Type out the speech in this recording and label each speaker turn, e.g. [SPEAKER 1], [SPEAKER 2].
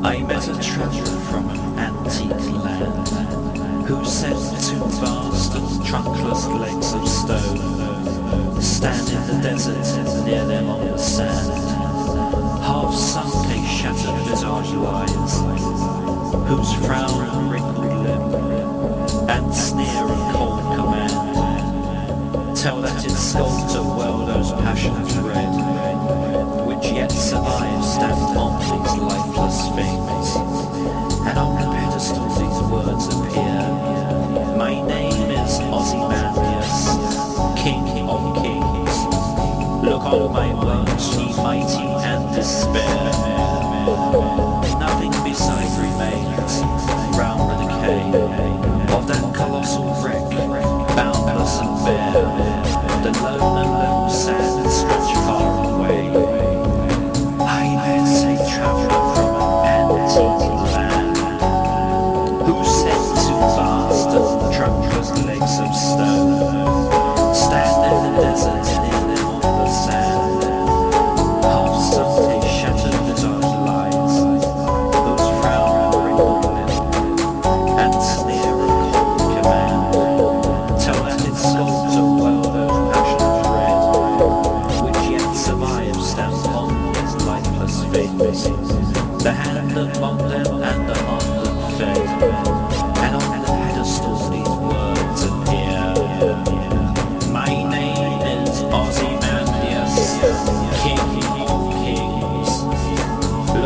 [SPEAKER 1] I met a traveller from an antique land, who said two vast and trunkless legs of stone stand in the desert near them on the sand, half sunk a shattered visage lies, whose frown and wrinkled lip and sneer of cold command tell that its sculptor well those passions red which yet survive stamped on these lifeless things. And on the pedestal these words appear: my name is Ozymandias, King of Kings. Look on my works, ye mighty, and despair. Nothing beside remains round the decay of that colossal wreck, boundless and bare. The lone and level sands stretch far away. I met a traveller from an antique land, who said two vast and trunkless legs of stone stand in the desert near them on the sand, half sunk a shattered visage lies, whose frown and wrinkled lip and sneer of cold command tell that its sculptor well those passions red which yet survive stamped on these lifeless things. The hand that mocked them and the heart that fed, and on